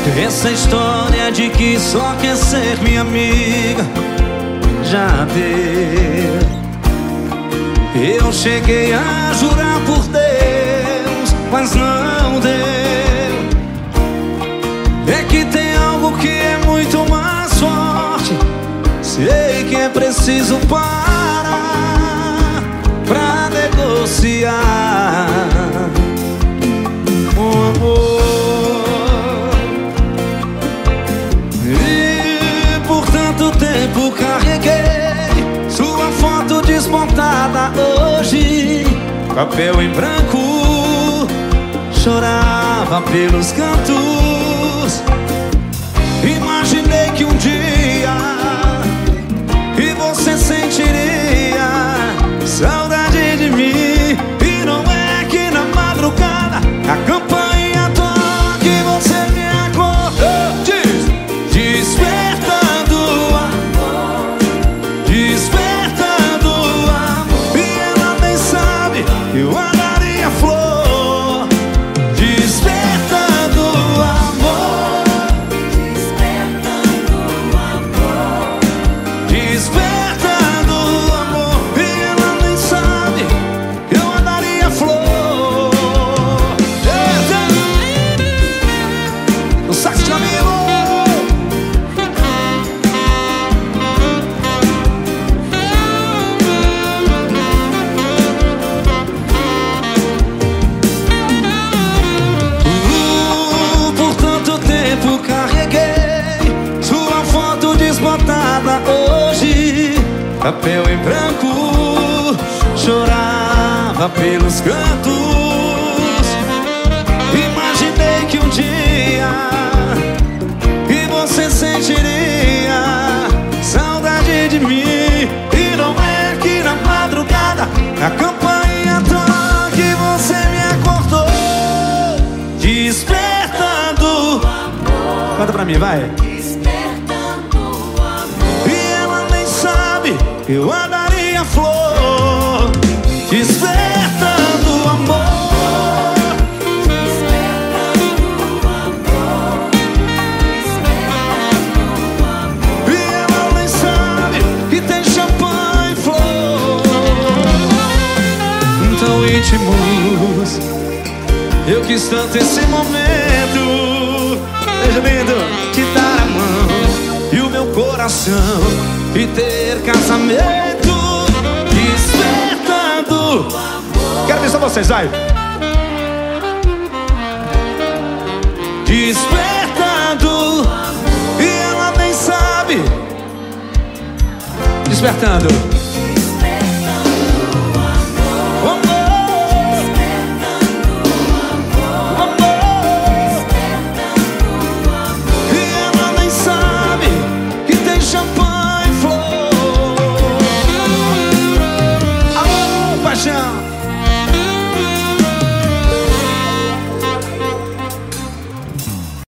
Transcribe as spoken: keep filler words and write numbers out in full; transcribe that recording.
Essa história de que só quer ser minha amiga já deu. Eu cheguei a jurar por Deus, mas não deu. É que tem algo que é muito mais forte. Sei que é preciso parar pra negociar o amor. E por tanto tempo carreguei sua foto desmontada hoje, papel em branco, chorava pelos cantos. Imaginei que um dia e você sentiria saudade de mim. E não é que na madrugada a campainha toca e você me acordou. Diz, despertando amor, despertando amor. E ela nem sabe, eu andaria flor. Despertando amor, despertando amor, despertando amor. E ela nem sabe, eu andaria flor. Eita! O sax de amigo. Uh, por tanto tempo carreguei sua foto desbotada hoje, papel em branco, chorava pelos cantos. Imaginei que um dia e você sentiria saudade de mim. E não é que na madrugada a campainha toca e você me acordou. Despertando amor. Canta pra mim, vai. Despertando amor, E ela nem sabe, eu andaria flor. Despertando amor, despertando amor, despertando amor. e ela nem sabe que tem champanhe e flor. Tão íntimos, eu quis tanto esse momento. Beijo lindo, te dar a mão e o meu coração e ter casamento. Despertando. Quero ver só vocês, vai. Despertando, e ela nem sabe. Despertando.